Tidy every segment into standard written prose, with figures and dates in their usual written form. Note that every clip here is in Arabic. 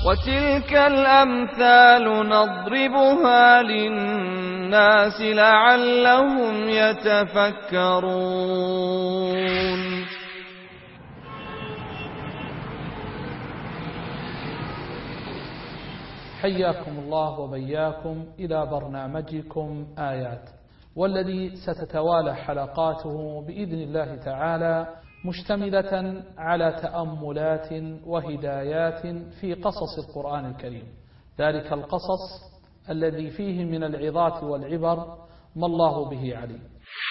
وتلك الأمثال نضربها للناس لعلهم يتفكرون. حياكم الله وبياكم إلى برنامجكم آيات، والذي ستتوالى حلقاته بإذن الله تعالى مشتملة على تأملات وهدايات في قصص القرآن الكريم، ذلك القصص الذي فيه من العظات والعبر ما الله به عليم.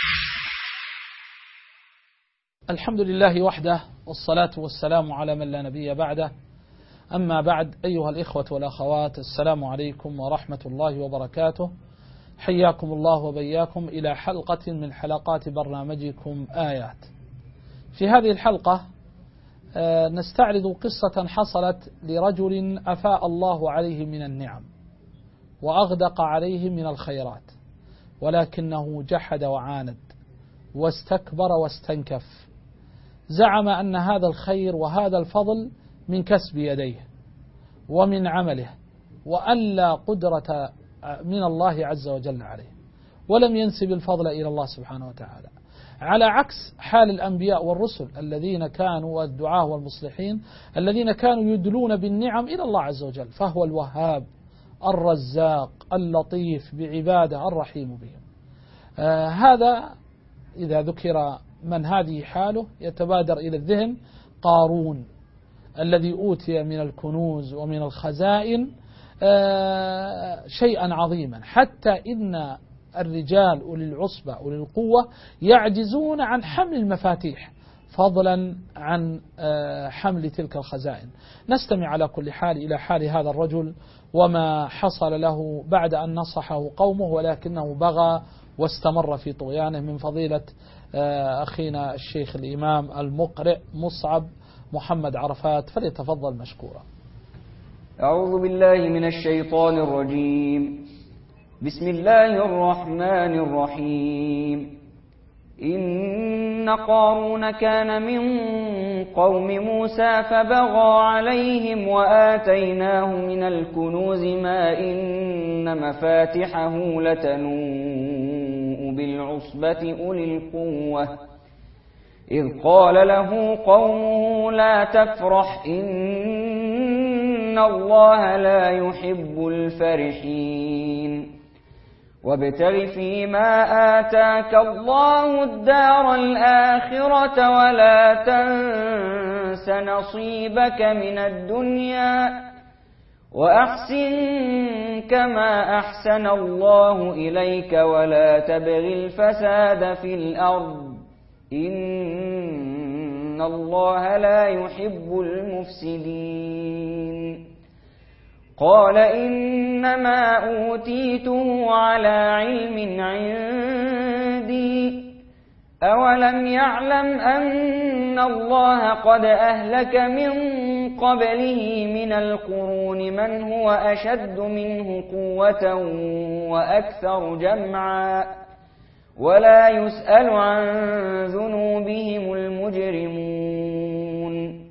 الحمد لله وحده، والصلاة والسلام على من لا نبي بعده. أما بعد، أيها الإخوة والأخوات، السلام عليكم ورحمة الله وبركاته. حياكم الله وبياكم إلى حلقة من حلقات برنامجكم آيات. في هذه الحلقة نستعرض قصة حصلت لرجل أفاء الله عليه من النعم وأغدق عليه من الخيرات، ولكنه جحد وعاند واستكبر واستنكف، زعم أن هذا الخير وهذا الفضل من كسب يديه ومن عمله، وأن لا قدرة من الله عز وجل عليه، ولم ينسب الفضل إلى الله سبحانه وتعالى، على عكس حال الأنبياء والرسل الذين كانوا والدعاة والمصلحين الذين كانوا يدلون بالنعم إلى الله عز وجل، فهو الوهاب الرزاق اللطيف بعباده الرحيم بهم. هذا إذا ذكر من هذه حاله يتبادر إلى الذهن قارون الذي أوتي من الكنوز ومن الخزائن شيئا عظيما، حتى إن الرجال أولي العصبة أولي القوة يعجزون عن حمل المفاتيح فضلا عن حمل تلك الخزائن. نستمع على كل حال إلى حال هذا الرجل وما حصل له بعد أن نصحه قومه، ولكنه بغى واستمر في طغيانه، من فضيلة أخينا الشيخ الإمام المقرئ مصعب محمد عرفات، فليتفضل مشكورا. أعوذ بالله من الشيطان الرجيم. بسم الله الرحمن الرحيم. إن قارون كان من قوم موسى فبغى عليهم وآتيناه من الكنوز ما إن مفاتحه لتنوء بالعصبة أولي القوة إذ قال له قومه لا تفرح إن الله لا يحب الفرحين وابتغ فيما آتاك الله الدار الآخرة ولا تنس نصيبك من الدنيا وأحسن كما أحسن الله إليك ولا تبغ الفساد في الأرض إن الله لا يحب المفسدين. قال إنما أوتيته على علم عندي أولم يعلم أن الله قد أهلك من قبله من القرون من هو أشد منه قوة وأكثر جمعا ولا يسأل عن ذنوبهم المجرمون.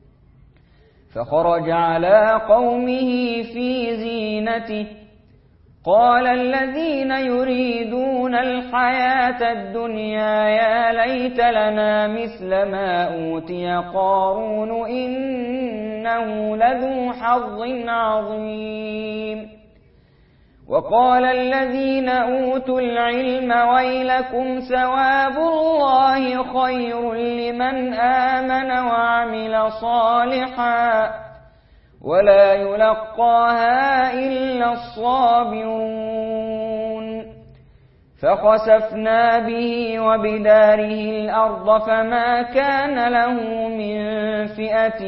فخرج على قومه في زينته قال الذين يريدون الحياة الدنيا يا ليت لنا مثل ما أوتي قارون إنه لذو حظ عظيم. وقال الذين أوتوا العلم ويلكم ثواب الله خير لمن آمن وعمل صالحا ولا يلقاها إلا الصابرون. فخسفنا به وبداره الأرض فما كان له من فئة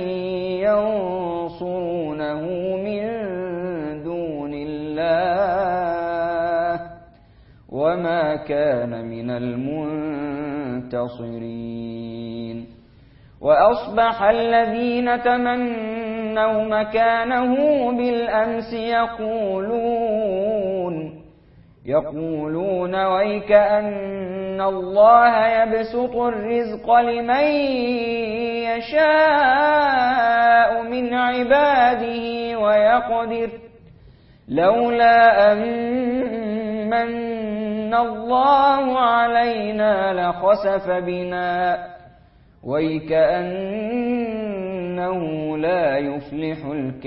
ينصرونه من دون الله وما كان من المنتصرين. وأصبح الذين تمنوا مكانه بالأمس يقولون ويك أن الله يبسط الرزق لمن يشاء من عباده يقدر لولا أن من الله علينا لخسف بنا ويكأنه لا يفلح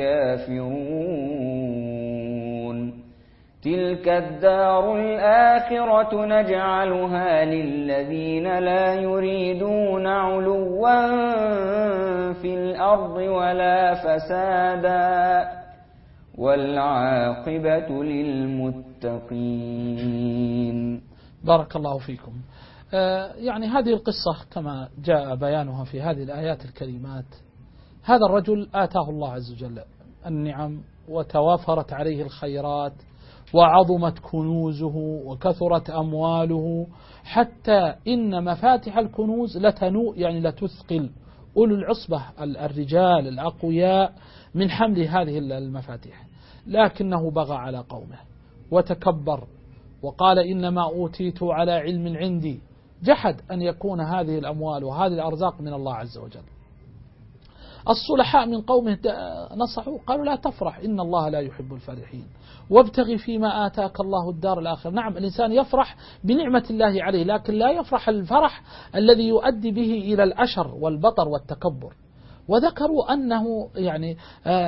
الكافرون تلك الدار الآخرة نجعلها للذين لا يريدون علوا في الأرض ولا فسادا والعاقبة للمتقين. بارك الله فيكم. يعني هذه القصة كما جاء بيانها في هذه الآيات الكريمات، هذا الرجل آتاه الله عز وجل النعم وتوافرت عليه الخيرات وعظمت كنوزه وكثرت أمواله، حتى إن مفاتح الكنوز لتنوء يعني لتثقل أولو العصبة الرجال الأقوياء من حمل هذه المفاتيح، لكنه بغى على قومه وتكبر وقال إنما أوتيت على علم عندي، جحد أن يكون هذه الأموال وهذه الأرزاق من الله عز وجل. الصلحاء من قومه نصحوا قالوا لا تفرح إن الله لا يحب الفرحين وابتغي فيما آتاك الله الدار الآخرة. نعم الإنسان يفرح بنعمة الله عليه، لكن لا يفرح الفرح الذي يؤدي به إلى الأشر والبطر والتكبر. وذكروا أنه يعني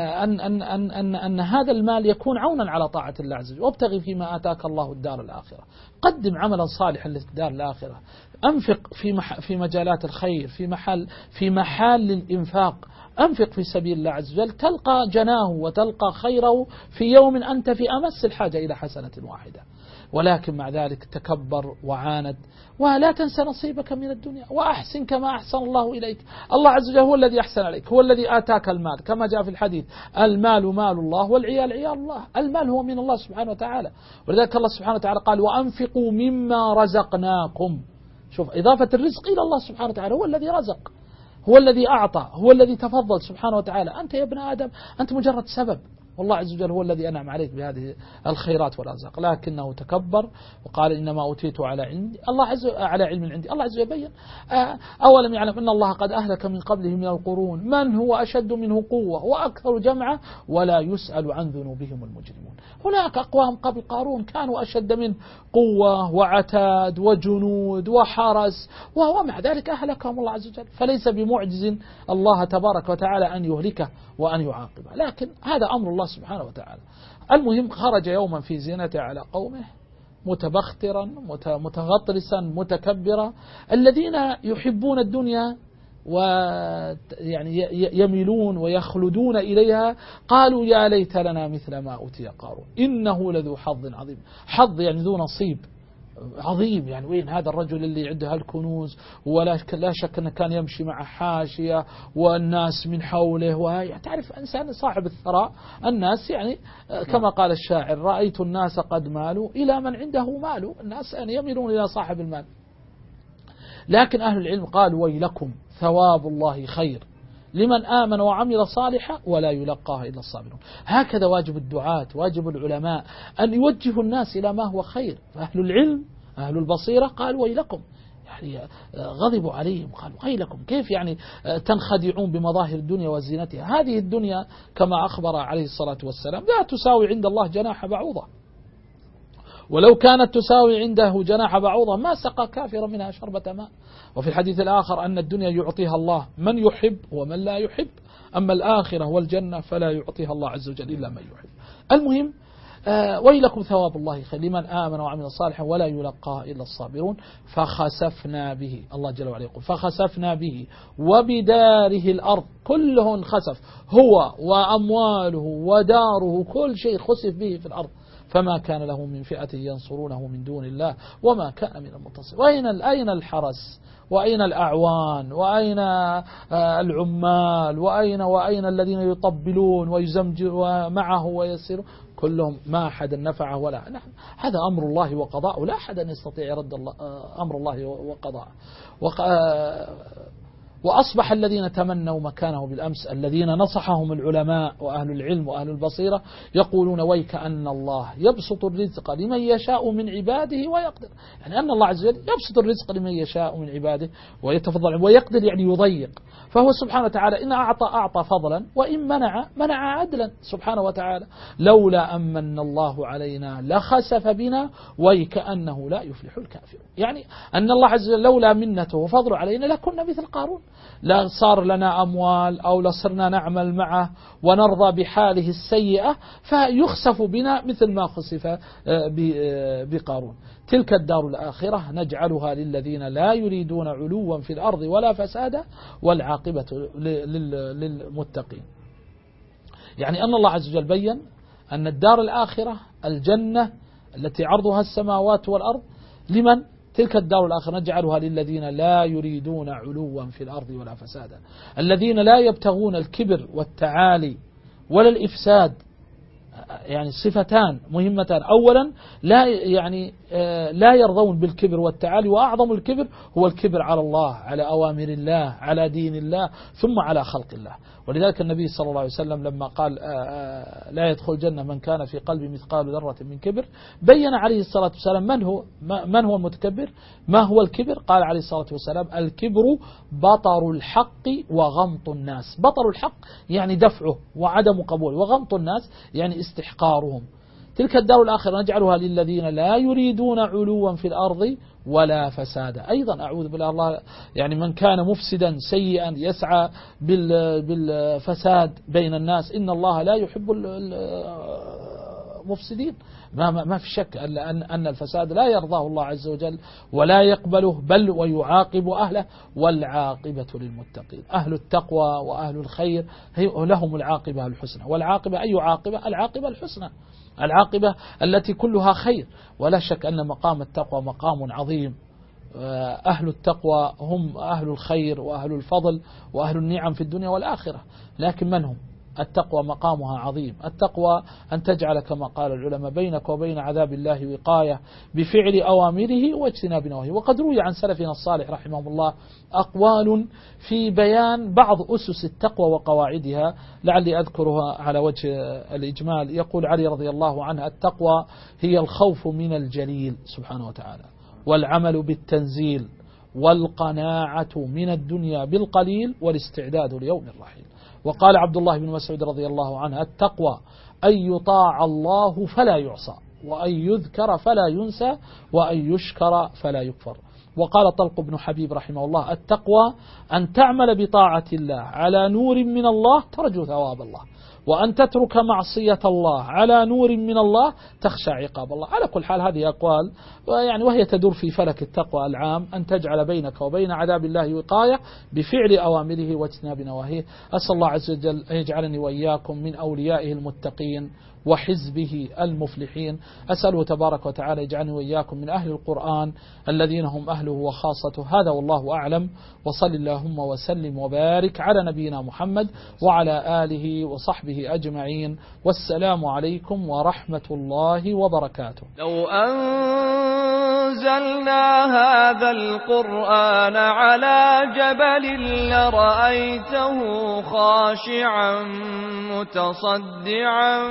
أن هذا المال يكون عونا على طاعة الله عز وجل. وابتغي فيما آتاك الله الدار الآخرة، قدم عملا صالحا للدار الآخرة، أنفق في مجالات الخير، في محال للإنفاق، أنفق في سبيل الله عز وجل، تلقى جناه وتلقى خيره في يوم أنت في أمس الحاجة إلى حسنة واحدة. ولكن مع ذلك تكبر وعاند. ولا تنسى نصيبك من الدنيا وأحسن كما أحسن الله إليك. الله عز وجل هو الذي أحسن عليك، هو الذي آتاك المال، كما جاء في الحديث المال مال الله والعيال عيال الله. المال هو من الله سبحانه وتعالى، ولذلك الله سبحانه وتعالى قال وأنفقوا مما رزقناكم. شوف إضافة الرزق إلى الله سبحانه وتعالى، هو الذي رزق، هو الذي أعطى، هو الذي تفضل سبحانه وتعالى. أنت يا ابن آدم أنت مجرد سبب، والله عز وجل هو الذي أنعم عليك بهذه الخيرات والأرزاق. لكنه تكبر وقال إنما أوتيت على علم عندي. الله عز وجل بين أولم يعلم أن الله قد أهلك من قبله من القرون من هو أشد منه قوة وأكثر جمعا ولا يسأل عن ذنوبهم المجرمون. هناك أقوام قبل قارون كانوا أشد منه قوة وعتاد وجنود وحرس، ومع ذلك أهلكهم الله عز وجل. فليس بمعجز الله تبارك وتعالى أن يهلكه وأن يعاقبه، لكن هذا أمر الله سبحانه وتعالى. المهم خرج يوما في زينته على قومه متبخترا متغطرسا متكبرا، الذين يحبون الدنيا ويعني يميلون ويخلدون إليها قالوا يا ليت لنا مثل ما أوتي قارون إنه لذو حظ عظيم. حظ يعني ذو نصيب عظيم، يعني وين هذا الرجل اللي عنده هالكنوز ولا شك أنه كان يمشي مع حاشية والناس من حوله، وتعرف إنسان صاحب الثراء الناس يعني كما قال الشاعر رأيت الناس قد مالوا إلى من عنده مال، الناس يعني يميلون إلى صاحب المال. لكن أهل العلم قالوا ويلكم ثواب الله خير لمن آمن وعمل صالحا ولا يلقاها إلا الصابرون. هكذا واجب الدعاة واجب العلماء أن يوجهوا الناس إلى ما هو خير. فأهل العلم أهل البصيرة قالوا ويلكم، يعني غضبوا عليهم قالوا ويلكم كيف يعني تنخدعون بمظاهر الدنيا وزينتها. هذه الدنيا كما أخبر عليه الصلاة والسلام لا تساوي عند الله جناح بعوضة، ولو كانت تساوي عنده جناح بعوضة ما سقى كافرا منها شربة ماء. وفي الحديث الآخر أن الدنيا يعطيها الله من يحب ومن لا يحب، أما الآخرة والجنة فلا يعطيها الله عز وجل إلا من يحب. المهم ويلكم ثواب الله خير لمن آمن وعمل صالحا ولا يلقاها إلا الصابرون. فخسفنا به، الله جل وعلا يقول فخسفنا به وبداره الأرض، كلهم خسف، هو وأمواله وداره كل شيء خسف به في الأرض، فما كان له من فئة ينصرونه من دون الله وما كان من المنتصر. أين الحرس وأين الأعوان وأين العمال وأين الذين يطبلون ويزمجرون معه ويسيرون؟ كلهم ما أحد نفعه ولا نحن. هذا أمر الله وقضاءه، لا أحد أن يستطيع يرد أمر الله وقضاءه. وأصبح الذين تمنوا مكانه بالأمس الذين نصحهم العلماء وأهل العلم وأهل البصيرة يقولون ويك أن الله يبسط الرزق لمن يشاء من عباده ويقدر، يعني أن الله عز وجل يبسط الرزق لمن يشاء من عباده ويتفضل ويقدر، يعني يضيق. فهو سبحانه وتعالى إن أعطى فضلا، وإن منع عدلا سبحانه وتعالى. لولا أمن الله علينا لخسف بنا ويكأنه لا يفلح الكافرون، يعني أن الله عز وجل لولا منته وفضله علينا لكنا مثل قارون، لا صار لنا أموال أو لصرنا نعمل معه ونرضى بحاله السيئة فيخسف بنا مثل ما خسف بقارون. تلك الدار الآخرة نجعلها للذين لا يريدون علوا في الأرض ولا فسادا والعاقبة للمتقين. يعني أن الله عز وجل بيّن أن الدار الآخرة الجنة التي عرضها السماوات والأرض لمن؟ تلك الدار الآخرة نجعلها للذين لا يريدون علوا في الأرض ولا فسادا، الذين لا يبتغون الكبر والتعالي ولا الإفساد. يعني صفتان مهمتان، أولا لا يرضون بالكبر والتعالي، وأعظم الكبر هو الكبر على الله، على أوامر الله، على دين الله، ثم على خلق الله. ولذلك النبي صلى الله عليه وسلم لما قال لا يدخل الجنة من كان في قلبه مثقال ذرة من كبر، بين عليه الصلاة والسلام من هو المتكبر، ما هو الكبر. قال عليه الصلاة والسلام الكبر بطر الحق وغمط الناس. بطر الحق يعني دفعه وعدم قبوله، وغمط الناس يعني استحقارهم. تلك الدار الآخرة نجعلها للذين لا يريدون علوا في الأرض ولا فسادا. أيضا أعوذ بالله، الله يعني من كان مفسدا سيئا يسعى بالفساد بين الناس، إن الله لا يحب المفسدين. ما في شك أن الفساد لا يرضاه الله عز وجل ولا يقبله، بل ويعاقب أهله، والعاقبة للمتقين. أهل التقوى وأهل الخير لهم العاقبة الحسنى. والعاقبة أي عاقبة؟ العاقبة الحسنى، العاقبة التي كلها خير. ولا شك أن مقام التقوى مقام عظيم. أهل التقوى هم أهل الخير وأهل الفضل وأهل النعم في الدنيا والآخرة. لكن من هم؟ التقوى مقامها عظيم. التقوى أن تجعل كما قال العلماء بينك وبين عذاب الله وقاية بفعل أوامره واجتناب نواهيه. وقد روي عن سلفنا الصالح رحمه الله أقوال في بيان بعض أسس التقوى وقواعدها، لعلي أذكرها على وجه الإجمال. يقول علي رضي الله عنه التقوى هي الخوف من الجليل سبحانه وتعالى، والعمل بالتنزيل، والقناعة من الدنيا بالقليل، والاستعداد ليوم الرحيل. وقال عبد الله بن مسعود رضي الله عنه التقوى أن يطاع الله فلا يعصى، وأن يذكر فلا ينسى، وأن يشكر فلا يكفر. وقال طلق بن حبيب رحمه الله التقوى أن تعمل بطاعة الله على نور من الله ترجو ثواب الله، وأن تترك معصية الله على نور من الله تخشى عقاب الله. على كل حال هذه أقوال وهي تدور في فلك التقوى العام، أن تجعل بينك وبين عذاب الله وقاية بفعل أوامره واجتناب نواهيه. أسأل الله عز وجل أن يجعلني وإياكم من أوليائه المتقين وحزبه المفلحين. أسأله تبارك وتعالى يجعلني وإياكم من أهل القرآن الذين هم أهله وخاصته. هذا والله أعلم، وصل اللهم وسلم وبارك على نبينا محمد وعلى آله وصحبه أجمعين، والسلام عليكم ورحمة الله وبركاته. لو أنزلنا هذا القرآن على جبل لرأيته خاشعا متصدعا